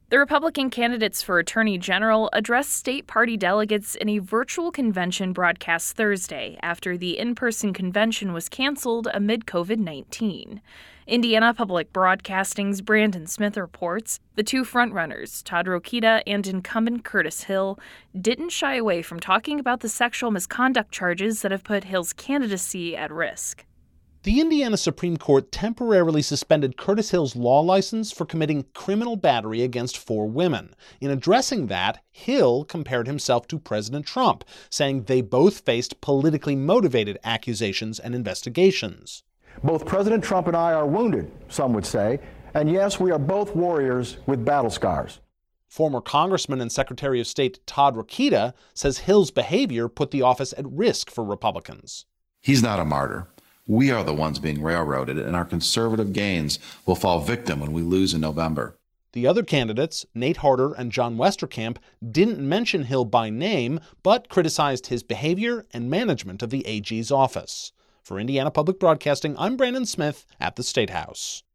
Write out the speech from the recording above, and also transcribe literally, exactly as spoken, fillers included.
The Republican candidates for Attorney General addressed state party delegates in a virtual convention broadcast Thursday after the in-person convention was canceled amid covid nineteen. Indiana Public Broadcasting's Brandon Smith reports the two frontrunners, Todd Rokita and incumbent Curtis Hill, didn't shy away from talking about the sexual misconduct charges that have put Hill's candidacy at risk. The Indiana Supreme Court temporarily suspended Curtis Hill's law license for committing criminal battery against four women. In addressing that, Hill compared himself to President Trump, saying they both faced politically motivated accusations and investigations. Both President Trump and I are wounded, some would say, and yes, we are both warriors with battle scars. Former Congressman and Secretary of State Todd Rokita says Hill's behavior put the office at risk for Republicans. He's not a martyr. We are the ones being railroaded, and our conservative gains will fall victim when we lose in November. The other candidates, Nate Harder and John Westerkamp, didn't mention Hill by name, but criticized his behavior and management of the A G's office. For Indiana Public Broadcasting, I'm Brandon Smith at the State House.